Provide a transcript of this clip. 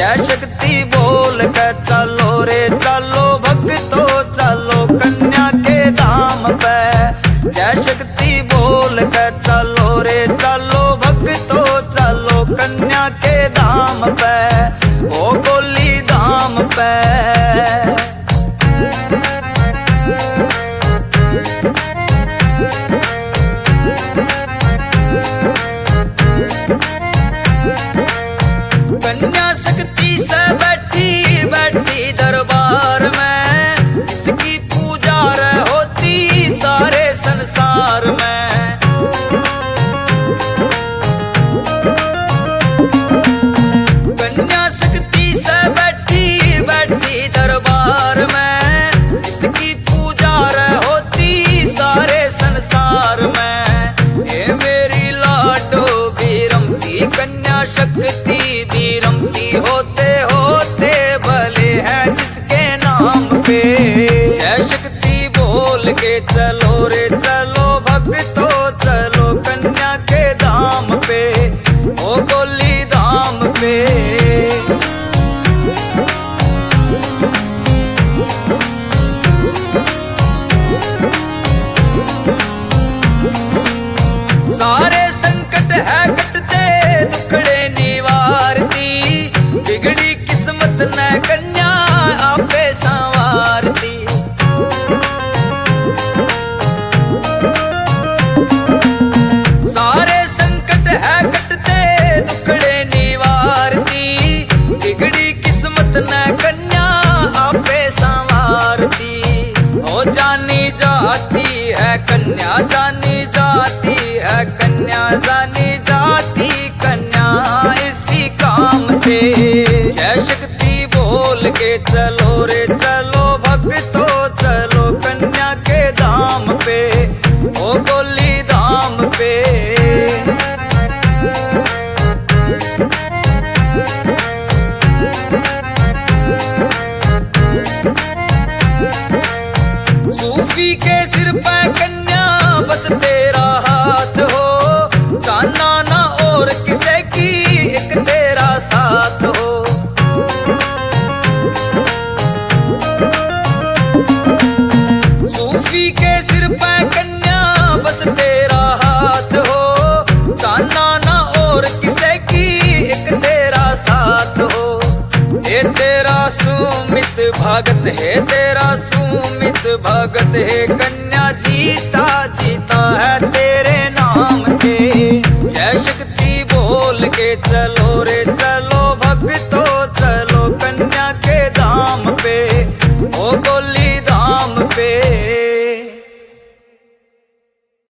जय शक्ति बोल के चलो रे चलो भक्तो चलो कन्या के धाम पे। जय शक्ति बोल के चलो रे चलो भक्तो चलो कन्या के धाम पे, ओ गोली धाम पे। कन्या शक्ति से बैठी बैठी दरबार में, इसकी पूजा रे होती सारे संसार में। कन्या शक्ति से बैठी बैठी दरबार में, इसकी पूजा रे होती सारे संसार में। ए मेरी लाडो बीरम की कन्या शक्ति बीरम की होते होते भले हैं जिसके नाम पे। जय शक्ति बोल के चलो रे चलो भक्तो चलो कन्या के धाम पे, ओ गोली धाम पे। सारे संकट है कटते दुखड़े निवारती, बिगड़ी किस्मत न कन्या आपे संवारती। सारे संकट है कटते दुखड़े निवारती, बिगड़ी किस्मत न कन्या आपे संवारती। ओ जानी जाती है कन्या जानी जाती है कन्या जानी जाती कन्या इसी काम से। जय शक्ति बोल के चलो रे चलो भक्तो चलो कन्या के धाम पे, ओ गोली धाम पे। सूफी के सिर पे कन्या बस तेरा हाथ हो, जाना ना और किसे की एक तेरा साथ हो। सूफी के सिर पे कन्या बस तेरा हाथ हो, जाना ना और किसे की एक तेरा साथ हो। ये तेरा सुमित भगत है तेरा सुमित भगत है कन्या जीता जीता है तेरे नाम से। जय शक्ति बोल के चलो रे चलो भक्तो चलो कन्या के धाम पे, ओ गोली